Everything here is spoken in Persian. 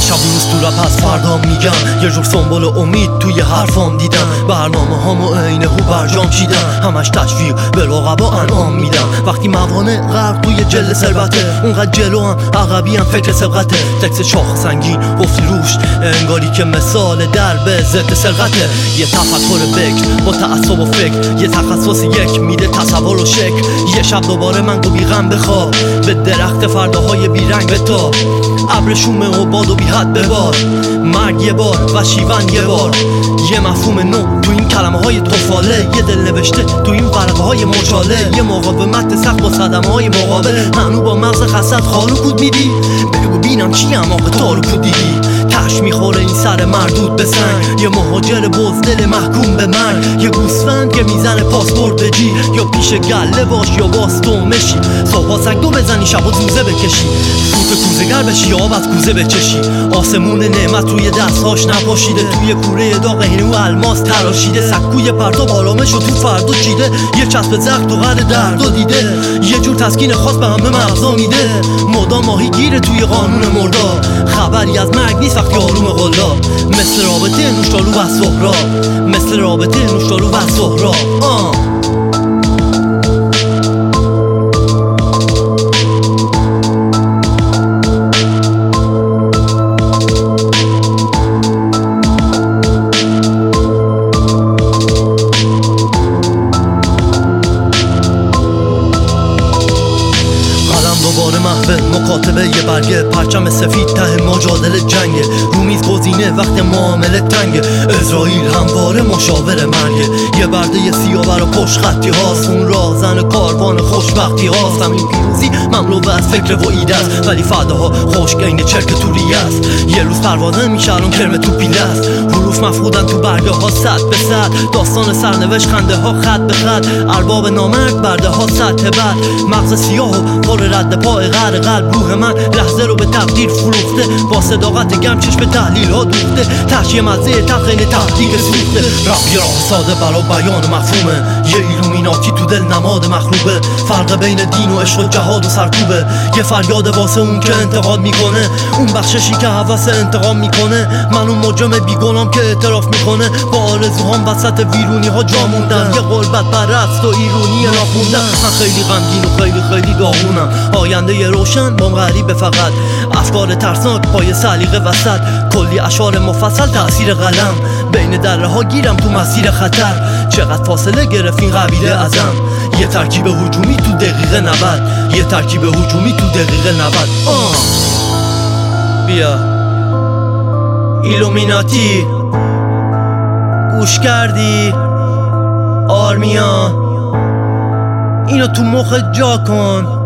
شب و روز تو رپ از فردا میگم، یه جور سنبال امید توی حرفام دیدم. برنامه هامو عین هو برجام چیدم، همش تشویق به رقبا انعام میدم. وقتی موانع غرق توی جل ثروته، اونقدر جلو هم عقبی هم فکر سبقته. تکس شاخ سنگین گفتی روش، انگاری که مثال درب ضد سرقته. یه تفکر بکر با تعصب و فکر، یه تخصص یک میده تصور و شکل. یه شب دوباره من گو بیغم بخواب، به درخت فرداهای بیرنگ بتا. ابر شومه و باد و بی حد ببار، مرگ یه بار و شیون یه بار. یه مفهوم نو تو این کلمه های توفاله، یه دل نوشته تو این ورقه های مچاله. یه مقاومت سخت با صدمه های مقابل، هنو با مغز خسد خالو کود میدی. بگو بینم چی هم آقا تارو کود دیدی. تش میخوره این سر مردود به سنگ، یه مهاجر بزدل محکوم به مرگ. یه گوسفند که میزنه پاسپورت به جی، یا پیش گله باش یا باستو مشی. صبح سگ دو بزنی شب و زوزه بکشی، سوت کوزه‌گر بشی آب از کوزه بچشی. آسمون نعمت روی دستهاش نپاشیده، توی کوره داغ هینو الماس تراشیده. سکوی پرتاب آرامش و تو فردو چیده، یه چسب زخم تو قد دردو دیده. یه جور تسکین خاص به همه مغزا میده، مدام ماهی گیره توی قانون مردا. خبری از مرگ نیست وقتی آروم قلا، مثل رابطه نوشتالو و سهراب، مثل رابطه نوشتالو و سهراب. دوباره محو مکاتبه یه برگه، پرچم سفید ته مجادله جنگه. رومیز گزینه وقت معامله تنگه، اسرائیل همواره مشاور مرگه. یه برده یه سیاه و پشت خطی هاست، اون راهزن کاروان خوشبختی هاست. همین پیروزی مملو از فکر و ایده است، ولی فداها خشک عین چرک توری است. یه روز پروازه میشه الان کرم تو پیله است، حروف مفقودن تو برگه ها صد به صد. داستان سرنوشت خنده ها خط به خط، ارباب نامرد برده ها سطح بعد. مغز سیاه و پر رد پای غر قلب، روح من لحظه رو به تقدیر فروخته. با صداقت گرم چشم تحلیل ها دوخته، تشیه مزه تقین تحقیق سوخته. رپ یه راه ساده برای بیان مفهومه، یه ایلومیناتی تو دل نماد مخروبه. فرق بین دین و عشق و جهاد و سرکوبه، یه فریاد واسه اون که انتقاد میکنه، اون بخششی که حوث انتقام میکنه. من اون مجرم بیگنام که اعتراف میکنه، با آرزوهام وسط ویرونی ها جا موندم. یه غربت پرست و ایرونی ناخوندم. من خیلی غمگین و خیلی داغونم، آینده یه روشن بام غریبه فقط. افکار ترسناک پای سلیقه وسط، کلی اشعار مفصل تأثیر قلم. بین دره ها گیرم تو مسیر خطر، چقدر فاصله گرفت این قبیله ازم. یه ترکیب هجومی تو دقیقه 90، یه ترکیب هجومی تو دقیقه 90. بیا ایلومیناتی گوش کردی؟ آرمیا اینو تو مخت جا کن.